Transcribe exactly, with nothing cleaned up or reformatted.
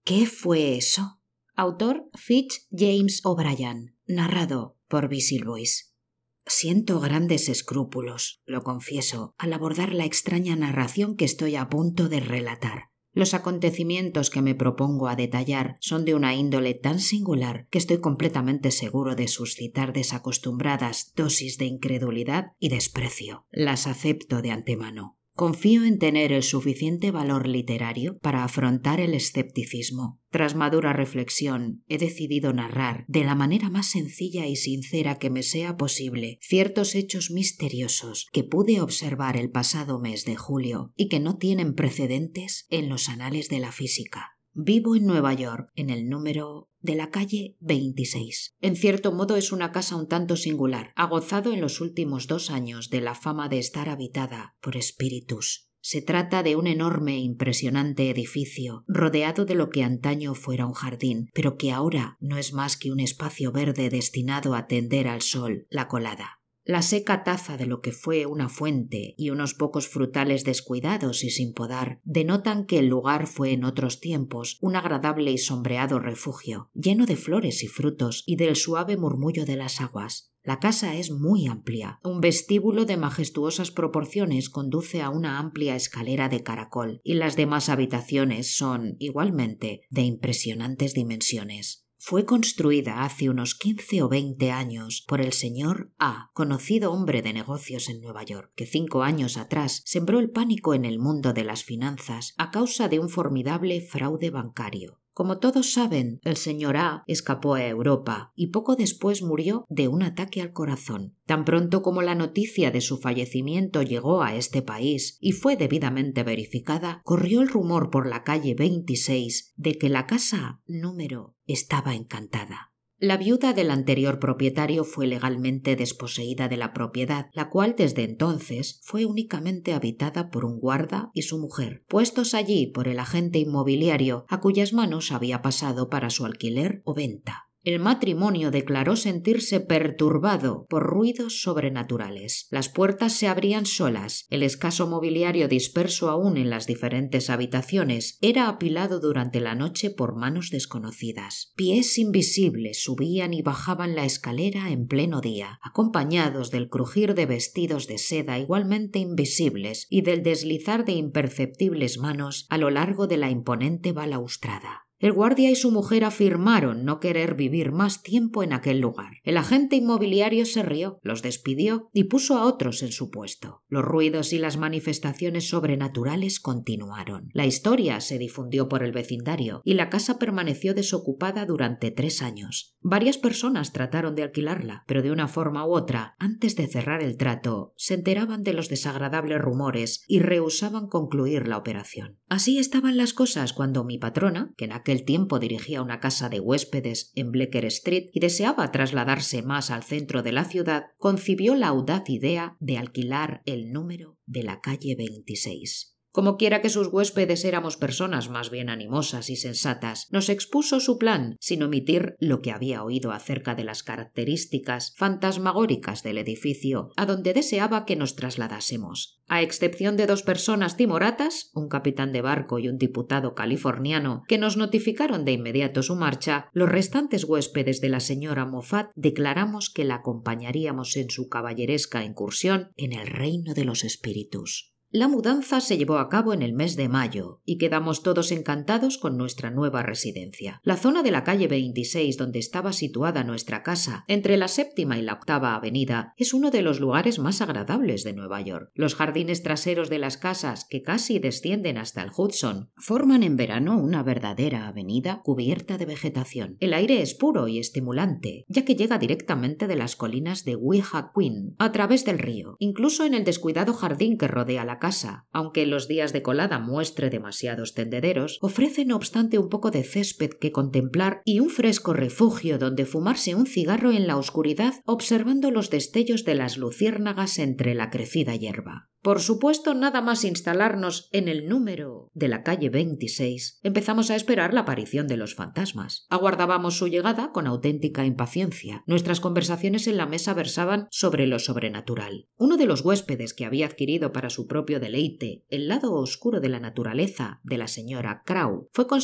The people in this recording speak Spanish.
¿Qué fue eso? Autor Fitz James O'Brien. Narrado por Basil Boyce. Siento grandes escrúpulos, lo confieso, al abordar la extraña narración que estoy a punto de relatar. Los acontecimientos que me propongo a detallar son de una índole tan singular que estoy completamente seguro de suscitar desacostumbradas dosis de incredulidad y desprecio. Las acepto de antemano. Confío en tener el suficiente valor literario para afrontar el escepticismo. Tras madura reflexión, he decidido narrar, de la manera más sencilla y sincera que me sea posible, ciertos hechos misteriosos que pude observar el pasado mes de julio y que no tienen precedentes en los anales de la física. Vivo en Nueva York, en el número de la calle veintiséis. En cierto modo es una casa un tanto singular. Ha gozado en los últimos dos años de la fama de estar habitada por espíritus. Se trata de un enorme e impresionante edificio, rodeado de lo que antaño fuera un jardín, pero que ahora no es más que un espacio verde destinado a tender al sol la colada. La seca taza de lo que fue una fuente y unos pocos frutales descuidados y sin podar denotan que el lugar fue en otros tiempos un agradable y sombreado refugio, lleno de flores y frutos y del suave murmullo de las aguas. La casa es muy amplia. Un vestíbulo de majestuosas proporciones conduce a una amplia escalera de caracol y las demás habitaciones son, igualmente, de impresionantes dimensiones. Fue construida hace unos quince o veinte años por el señor A, conocido hombre de negocios en Nueva York, que cinco años atrás sembró el pánico en el mundo de las finanzas a causa de un formidable fraude bancario. Como todos saben, el señor A escapó a Europa y poco después murió de un ataque al corazón. Tan pronto como la noticia de su fallecimiento llegó a este país y fue debidamente verificada, corrió el rumor por la calle veintiséis de que la casa número estaba encantada. La viuda del anterior propietario fue legalmente desposeída de la propiedad, la cual desde entonces fue únicamente habitada por un guarda y su mujer, puestos allí por el agente inmobiliario a cuyas manos había pasado para su alquiler o venta. El matrimonio declaró sentirse perturbado por ruidos sobrenaturales. Las puertas se abrían solas, el escaso mobiliario disperso aún en las diferentes habitaciones era apilado durante la noche por manos desconocidas. Pies invisibles subían y bajaban la escalera en pleno día, acompañados del crujir de vestidos de seda igualmente invisibles y del deslizar de imperceptibles manos a lo largo de la imponente balaustrada. El guardia y su mujer afirmaron no querer vivir más tiempo en aquel lugar. El agente inmobiliario se rió, los despidió y puso a otros en su puesto. Los ruidos y las manifestaciones sobrenaturales continuaron. La historia se difundió por el vecindario y la casa permaneció desocupada durante tres años. Varias personas trataron de alquilarla, pero de una forma u otra, antes de cerrar el trato, se enteraban de los desagradables rumores y rehusaban concluir la operación. Así estaban las cosas cuando mi patrona, que en aquel tiempo dirigía una casa de huéspedes en Bleecker Street y deseaba trasladarse más al centro de la ciudad, concibió la audaz idea de alquilar el número de la calle veintiséis. Como quiera que sus huéspedes éramos personas más bien animosas y sensatas, nos expuso su plan, sin omitir lo que había oído acerca de las características fantasmagóricas del edificio a donde deseaba que nos trasladásemos. A excepción de dos personas timoratas, un capitán de barco y un diputado californiano, que nos notificaron de inmediato su marcha, los restantes huéspedes de la señora Moffat declaramos que la acompañaríamos en su caballeresca incursión en el reino de los espíritus. La mudanza se llevó a cabo en el mes de mayo y quedamos todos encantados con nuestra nueva residencia. La zona de la calle veintiséis donde estaba situada nuestra casa, entre la séptima y la octava avenida, es uno de los lugares más agradables de Nueva York. Los jardines traseros de las casas, que casi descienden hasta el Hudson, forman en verano una verdadera avenida cubierta de vegetación. El aire es puro y estimulante, ya que llega directamente de las colinas de Weehawken a través del río. Incluso en el descuidado jardín que rodea la casa, aunque en los días de colada muestre demasiados tendederos, ofrece no obstante un poco de césped que contemplar y un fresco refugio donde fumarse un cigarro en la oscuridad observando los destellos de las luciérnagas entre la crecida hierba. Por supuesto, nada más instalarnos en el número de la calle veintiséis, empezamos a esperar la aparición de los fantasmas. Aguardábamos su llegada con auténtica impaciencia. Nuestras conversaciones en la mesa versaban sobre lo sobrenatural. Uno de los huéspedes que había adquirido para su propio deleite el lado oscuro de la naturaleza de la señora Crow fue